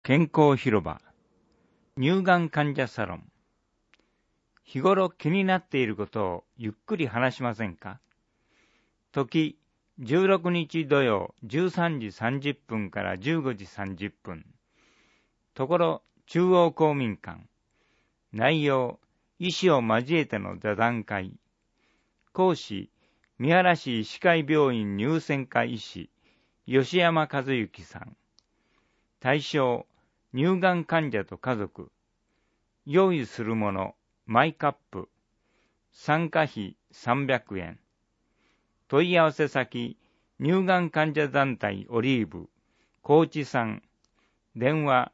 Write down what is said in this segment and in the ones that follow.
健康広場乳がん患者サロン。日頃気になっていることをゆっくり話しませんか？時16日土曜13時30分から15時30分。ところ中央公民館。内容医師を交えての座談会。講師三原市医師会病院乳腺科医師吉山和幸さん。対象乳がん患者と家族。用意するものマイカップ。参加費300円。問い合わせ先乳がん患者団体オリーブ高知さん。電話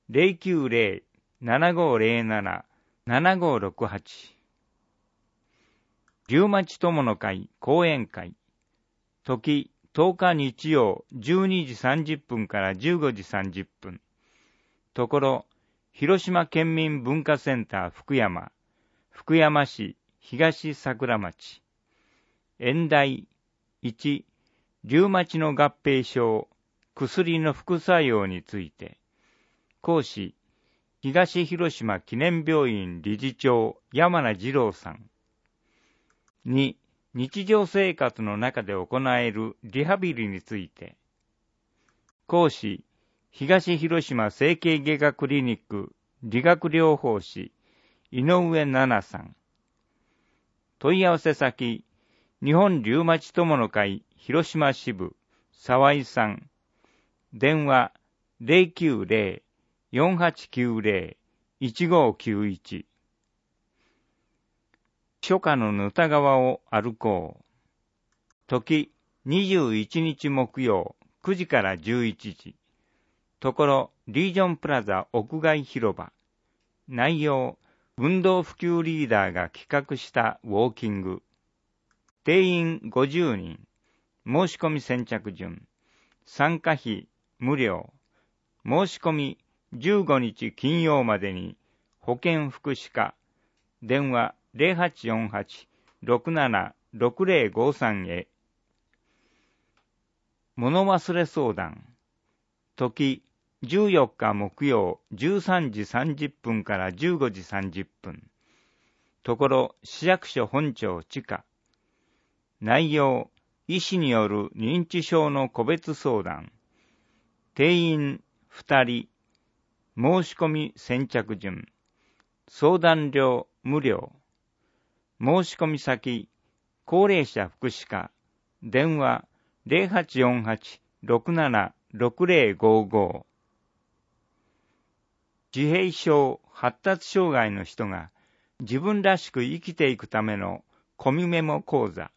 090-7507-7568。リウマチ友の会講演会。時10日日曜12時30分から15時30分。ところ広島県民文化センター福山市東桜町。演題1、リウマチの合併症、薬の副作用について。講師、東広島記念病院理事長山名二郎さん。2、日常生活の中で行えるリハビリについて。講師、東広島整形外科クリニック理学療法士井上奈々さん。問い合わせ先、日本リウマチ友の会広島支部沢井さん。電話 090-4890-1591。初夏の沼田川を歩こう。時21日木曜9時から11時。ところリージョンプラザ屋外広場。内容運動普及リーダーが企画したウォーキング。定員50人。申し込み先着順。参加費無料。申し込み15日金曜までに保健福祉課。電話 0848-676053 へ。物忘れ相談。時14日木曜13時30分から15時30分。ところ市役所本庁地下。内容医師による認知症の個別相談。定員2人。申し込み先着順。相談料無料。申し込み先高齢者福祉課。電話 0848-676055。自閉症発達障害の人が自分らしく生きていくためのコミメモ講座。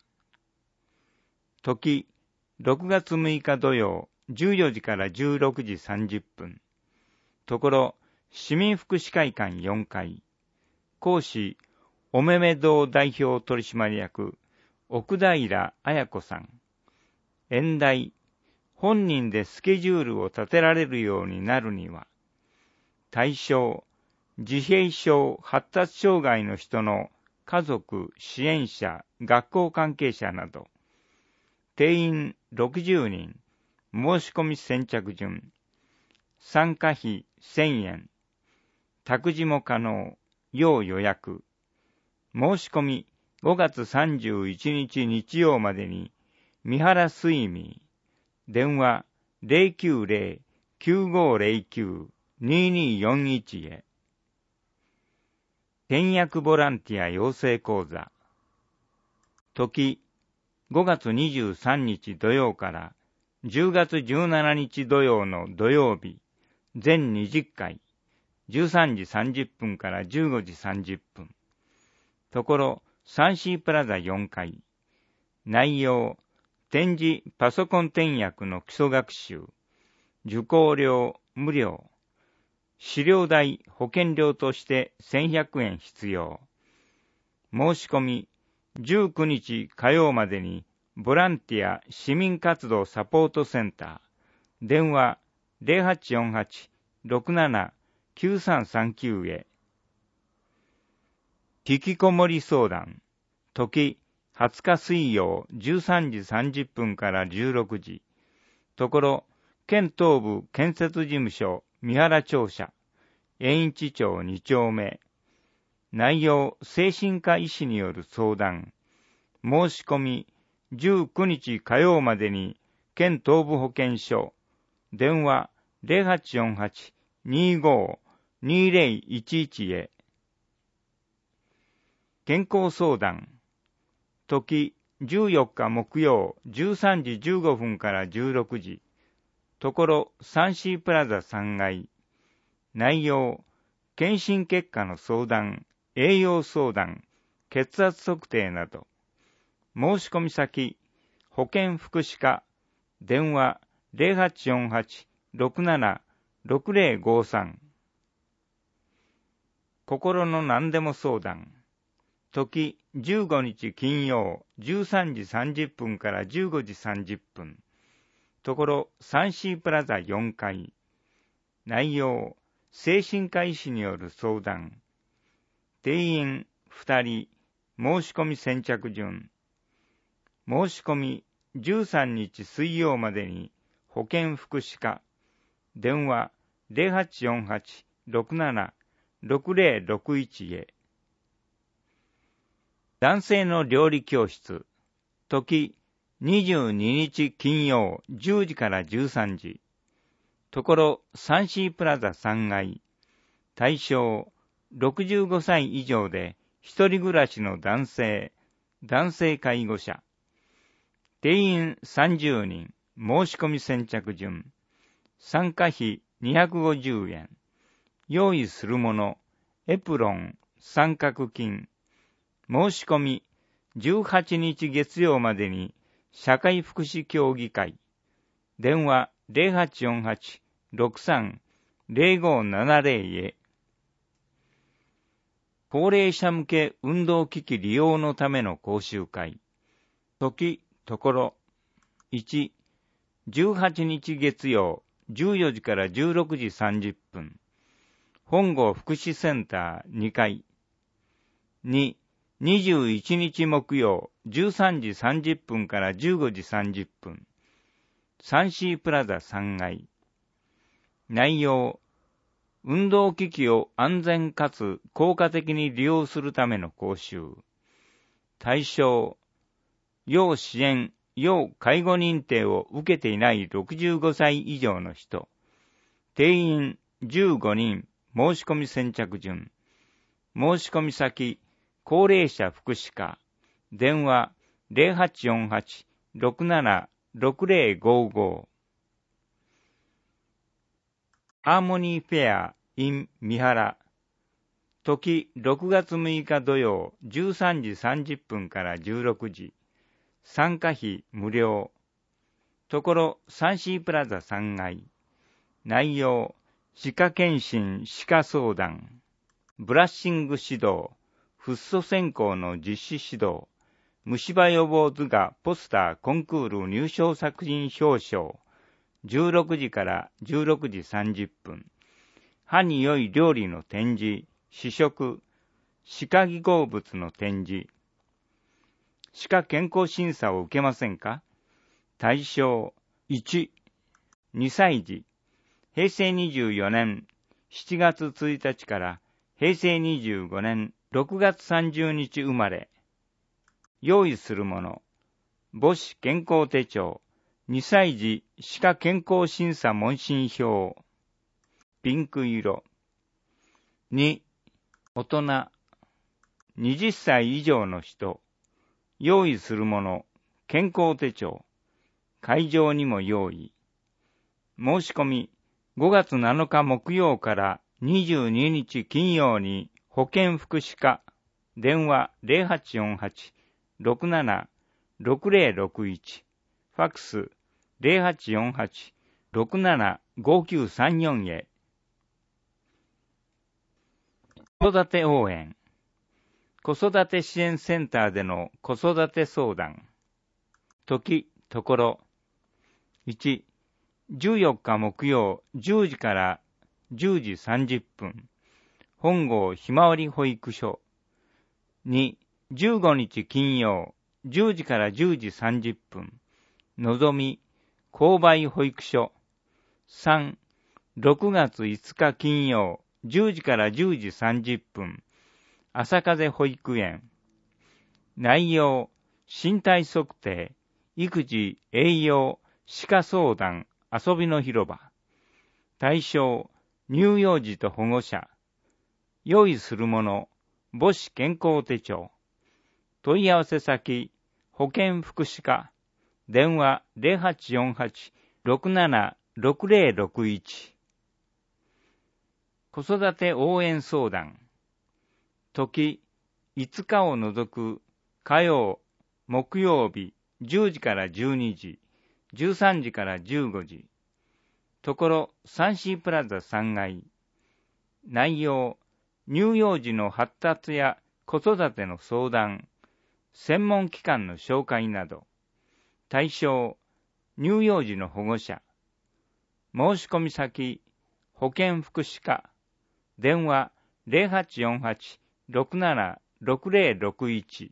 時6月6日土曜14時から16時30分。ところ市民福祉会館4階。講師おめめ堂代表取締役奥平彩子さん。演題本人でスケジュールを立てられるようになるには。対象自閉症発達障害の人の家族支援者学校関係者など。定員60人。申し込み先着順。参加費1000円。託児も可能。要予約。申し込み5月31日日曜までに三原睡眠。電話 090-9509-2241 へ。倹約ボランティア養成講座。時5月23日土曜から10月17日土曜の土曜日全20回13時30分から15時30分。ところサンシープラザ4階。内容展示パソコン転訳の基礎学習。受講料無料。資料代保険料として1100円必要。申し込み19日火曜までにボランティア市民活動サポートセンター。電話 0848-679339 へ。引きこもり相談。時20日水曜13時30分から16時。ところ県東部建設事務所三原庁舎、延一町2丁目。内容、精神科医師による相談。申し込み、19日火曜までに、県東部保健所、電話 0848-25-2011 へ。健康相談。時、14日木曜13時15分から16時。ところ、サンシープラザ3階。内容、検診結果の相談、栄養相談、血圧測定など。申し込み先、保健福祉課、電話 0848-67-6053。心の何でも相談。時、15日金曜13時30分から15時30分。ところ、サンシープラザ4階。内容、精神科医師による相談。定員2人、申し込み先着順。申し込み13日水曜までに保健福祉課、電話 0848-67-6061 へ。男性の料理教室。時、22日金曜10時から13時。ところ、サンシープラザ3階。対象、65歳以上で一人暮らしの男性介護者。定員30人、申し込み先着順。参加費250円。用意するもの、エプロン、三角巾。申し込み、18日月曜までに、社会福祉協議会。電話0848-63-0570 へ。高齢者向け運動機器利用のための講習会。時、ところ。1、18日月曜、14時から16時30分。本郷福祉センター2階。2、21日木曜、13時30分から15時30分。サンシープラザ3階。内容、運動機器を安全かつ効果的に利用するための講習。対象、要支援、要介護認定を受けていない65歳以上の人。定員15人、申し込み先着順。申し込み先、高齢者福祉課。電話0848-67-6055。ハーモニーフェア in 三原。時6月6日土曜13時30分から16時。参加費無料。ところ、サンシープラザ3階。内容、歯科検診、歯科相談。ブラッシング指導。フッ素専攻の実施指導。虫歯予防図画ポスターコンクール入賞作品表彰。16時から16時30分。歯に良い料理の展示、試食、歯科技工物の展示。歯科健康審査を受けませんか？対象、1、2歳児。平成24年7月1日から平成25年6月30日生まれ。用意するもの、母子健康手帳、2歳児歯科健康審査問診票、ピンク色。2、大人、20歳以上の人、用意するもの、健康手帳、会場にも用意。申し込み、5月7日木曜から22日金曜に保健福祉課、電話0848-67-6061、ファックス0848-67-5934へ。子育て応援。子育て支援センターでの子育て相談。時、ところ。1、14日木曜10時から10時30分。本郷ひまわり保育所。2、15日金曜10時から10時30分。のぞみ購買保育所。3、 6月5日金曜、10時から10時30分、朝風保育園。内容、身体測定、育児、栄養、歯科相談、遊びの広場。対象、乳幼児と保護者。用意するもの、母子健康手帳。問い合わせ先、保健福祉課。電話 0848-676061。子育て応援相談。時、5日を除く火曜、木曜日、10時から12時、13時から15時。ところ、サンシープラザ3階。内容、乳幼児の発達や子育ての相談、専門機関の紹介など。対象、乳幼児の保護者。申し込み先、保健福祉課。電話 0848-676061。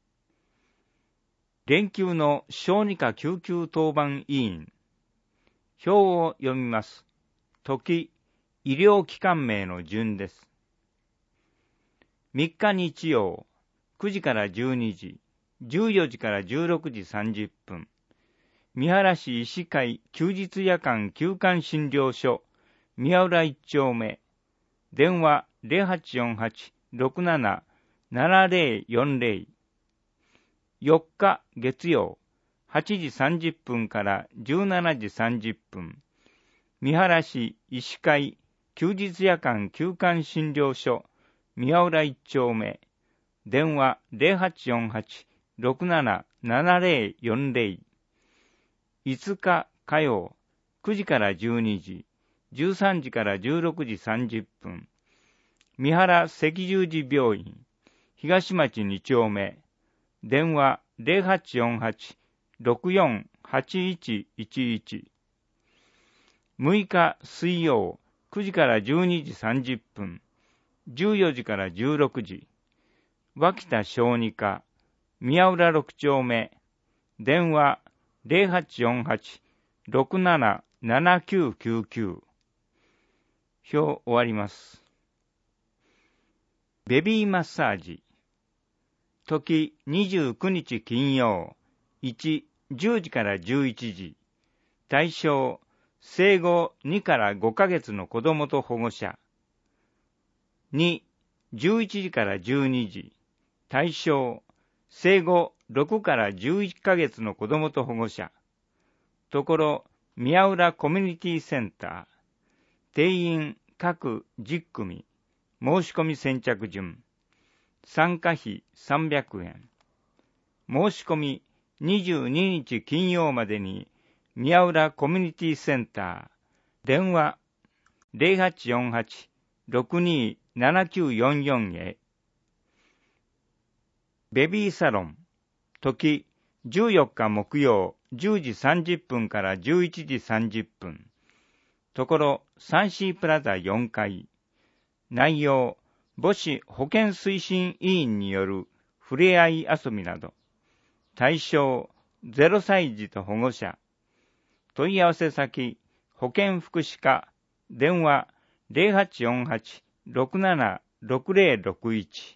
連休の小児科救急当番委員。表を読みます。時、医療機関名の順です。3日日曜、9時から12時、14時から16時30分。三原市医師会休日夜間休館診療所、宮浦1丁目。電話 0848-677040。4日月曜、8時30分から17時30分。三原市医師会休日夜間休館診療所、宮浦1丁目。電話 0848-677040。5日火曜、9時から12時、13時から16時30分。三原赤十字病院、東町2丁目。電話 0848-648111。6日水曜、9時から12時30分。14時から16時。脇田小児科、宮浦6丁目。電話0848-677999。表終わります。ベビーマッサージ。時29日金曜。1、10時から11時。対象、生後2から5ヶ月の子供と保護者。2、11時から12時。対象、生後6から11ヶ月の子供と保護者。ところ、宮浦コミュニティセンター。定員各10組。申し込み先着順。参加費300円。申し込み22日金曜までに、宮浦コミュニティセンター。電話0848-627944へ。ベビーサロン。時、14日木曜、10時30分から11時30分。ところ、サンシープラザ4階。内容、母子保健推進委員によるふれあい遊びなど。対象、0歳児と保護者。問い合わせ先、保健福祉課。電話0848-676061。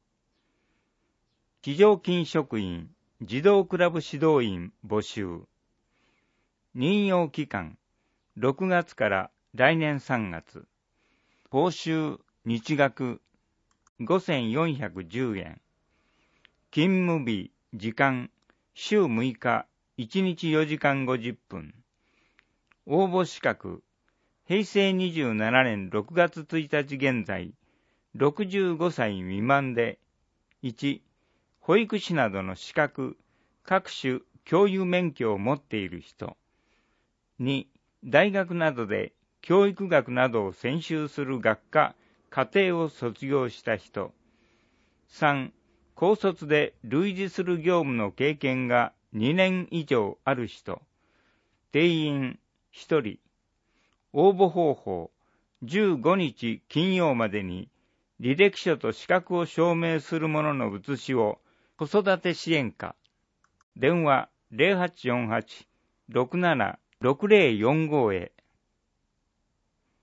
非常勤職員、児童クラブ指導員募集。任用期間、6月から来年3月。報酬、日額、5410円。勤務日、時間、週6日、1日4時間50分。応募資格、平成27年6月1日現在、65歳未満で、1、保育士などの資格、各種教諭免許を持っている人。2、大学などで教育学などを専修する学科、課程を卒業した人。3、高卒で類似する業務の経験が2年以上ある人。定員1人。応募方法、15日金曜までに履歴書と資格を証明するものの写しを子育て支援課。電話0848-676045へ。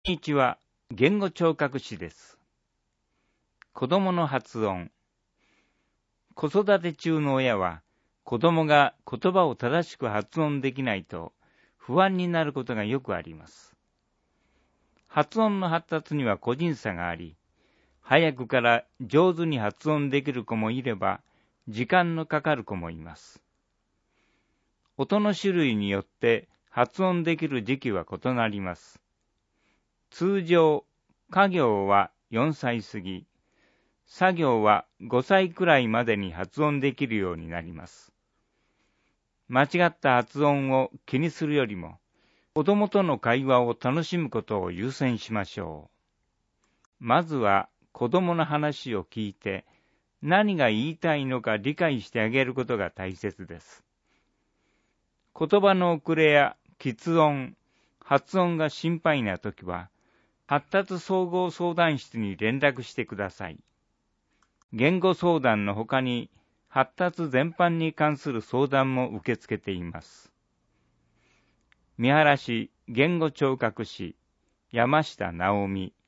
こんにちは、言語聴覚士です。子供の発音。子育て中の親は、子供が言葉を正しく発音できないと不安になることがよくあります。発音の発達には個人差があり、早くから上手に発音できる子もいれば、時間のかかる子もいます。音の種類によって発音できる時期は異なります。通常、家行は4歳過ぎ、作業は5歳くらいまでに発音できるようになります。間違った発音を気にするよりも、子供との会話を楽しむことを優先しましょう。まずは子供の話を聞いて、何が言いたいのか理解してあげることが大切です。言葉の遅れや喫音、発音が心配なときは、発達総合相談室に連絡してください。言語相談のほかに、発達全般に関する相談も受け付けています。三原市言語聴覚士、山下直美。